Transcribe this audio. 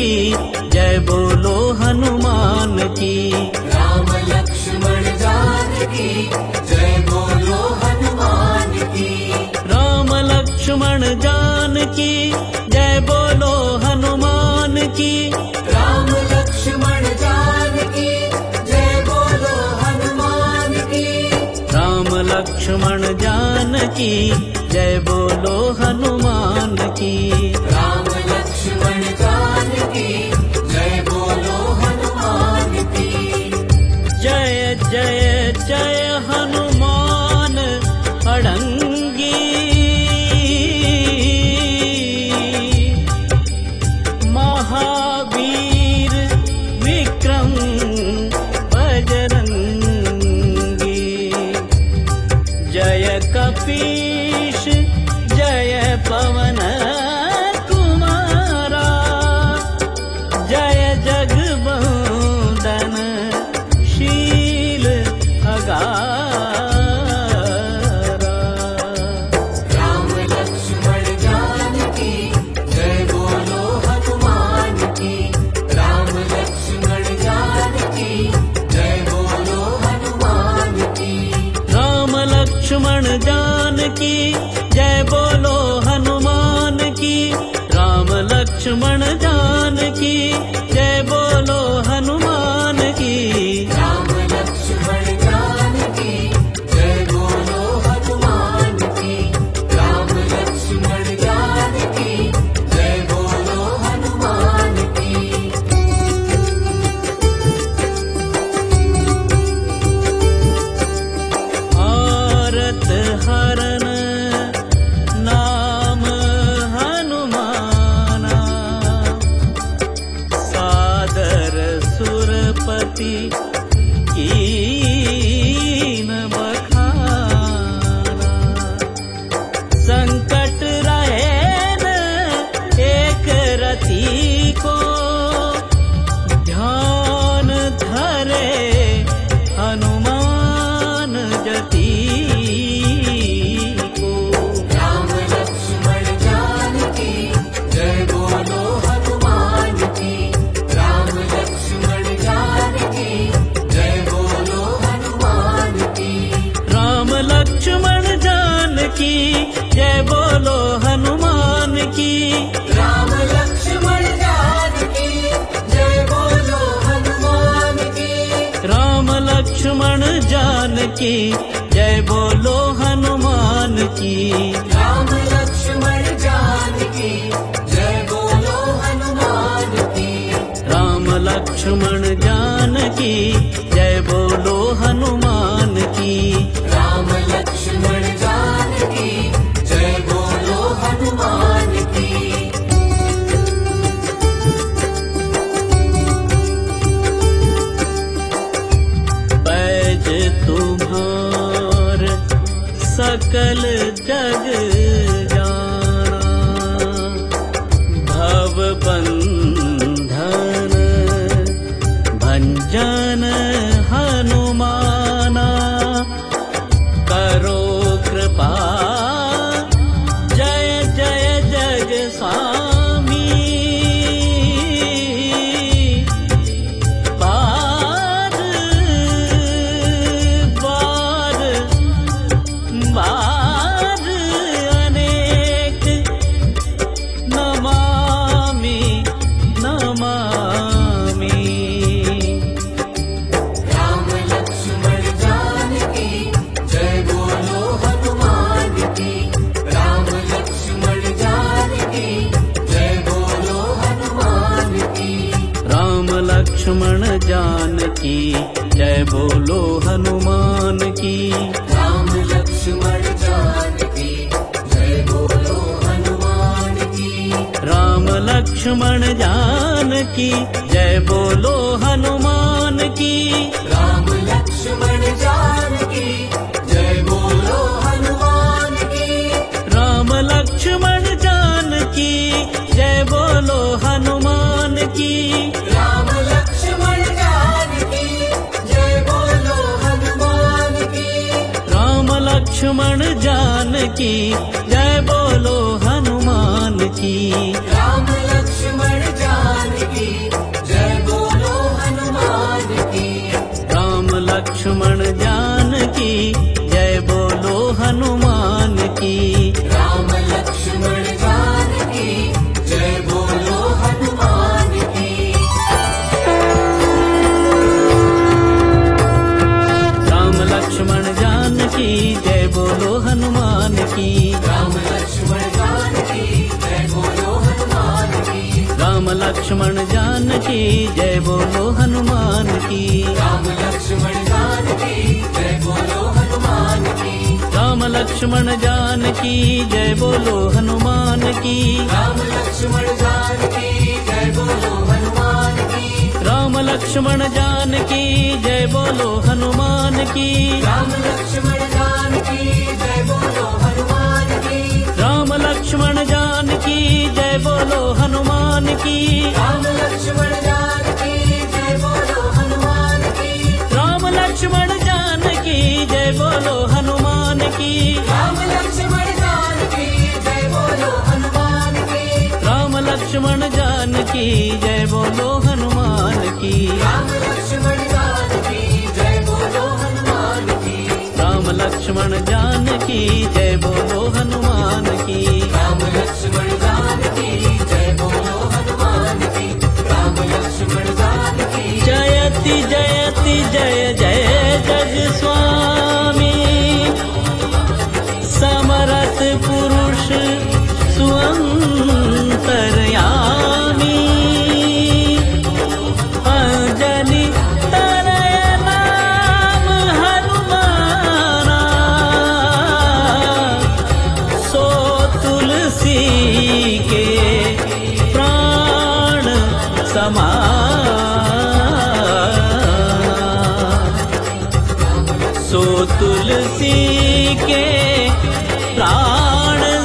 की जय बोलो हनुमान की। राम लक्ष्मण जानकी जय बोलो हनुमान की। राम लक्ष्मण जानकी जय बोलो हनुमान की। राम लक्ष्मण जानकी जय बोलो हनुमान की। राम लक्ष्मण जानकी जय बोलो हनुमान की। राम लक्ष्मण जानकी जय बोलो हनुमान की। जय जय जय हनुमान अड़ंगी। महावीर विक्रम बजरंगी। जय कपीश जय पवन कुमारा। जय जगवंदन शील अगारा। राम लक्ष्मण जानकी जय बोलो हनुमान की। राम लक्ष्मण जानकी जय बोलो हनुमान की। राम लक्ष्मण जानकी जय बोलो हनुमान की। राम लक्ष्मण जानकी जय बोलो हनुमान की। राम लक्ष्मण जानकी जय बोलो हनुमान की। राम लक्ष्मण जानकी जय बोलो हनुमान की। आरत हरन नाम हनुमाना। सादर सुरपति कीन बखाना। संकट रहे न एक रति को। ध्यान धरे हनुमान जति को। राम लक्ष्मण जानकी जय बोलो हनुमान की। राम लक्ष्मण जानकी जय बोलो हनुमान की। राम लक्ष्मण जानकी जय बोलो हनुमान की। राम लक्ष्मण जानकी जय बोलो हनुमान की। राम लक्ष्मण जानकी जय बोलो हनुमान की। राम लक्ष्मण जानकी जय बोलो हनुमान की। राम लक्ष्मण जानकी जय बोलो हनुमान की। राम लक्ष्मण जानकी जय बोलो हनुमान की। पैज तुम्हार सकल जग जाना। भव बंधन भंजन हनुमाना। करो कृपा जय जय जग स्वामी। बार बार बार अनेक नमामि नमामि। राम लक्ष्मण जानकी जय बोलो हनुमान की। राम लक्ष्मण जानकी जय बोलो हनुमान की। राम लक्ष्मण जानकी जय बोलो हनुमान की। राम लक्ष्मण जानकी जय बोलो हनुमान की। राम लक्ष्मण जानकी जय बोलो हनुमान की। राम लक्ष्मण जानकी जय बोलो हनुमान की। राम लक्ष्मण जानकी जय बोलो हनुमान की। राम लक्ष्मण जानकी जय बोलो हनुमान की। राम लक्ष्मण जानकी जय बोलो हनुमान की। राम लक्ष्मण जानकी लक्ष्मण जानकी जय बोलो हनुमान की। राम लक्ष्मण जानकी जय बोलो हनुमान की। राम लक्ष्मण जानकी जय बोलो हनुमान की। राम लक्ष्मण जानकी जय बोलो हनुमान की। राम लक्ष्मण जानकी जय बोलो हनुमान की। राम लक्ष्मण जानकी जय बोलो हनुमान की। राम लक्ष्मण जानकी जय बोलो हनुमान की। राम लक्ष्मण जानकी जय बोलो हनुमान की। राम लक्ष्मण जानकी जय बोलो हनुमान की। राम लक्ष्मण जानकी जय बोलो हनुमान की। राम लक्ष्मण जानकी जय बोलो हनुमान की। राम लक्ष्मण जानकी जय बोलो हनुमान की। राम लक्ष्मण जानकी जय बोलो हनुमान की। राम लक्ष्मण जानकी जय बोलो हनुमान की। राम लक्ष्मण जानकी जय बोलो हनुमान की। राम लक्ष्मण जानकी जय बोलो हनुमान की। राम लक्ष्मण जानकी जय बोलो हनुमान की। राम लक्ष्मण जानकी जय बोलो हनुमान की। राम लक्ष्मण जानकी जयति जयति जय जय जग स्वामी समरथ पुरुष सुअंतर्यामी। अंजनी तनय नाम हनुमाना सो तुलसी के प्राण समान। सो तुलसी के प्राण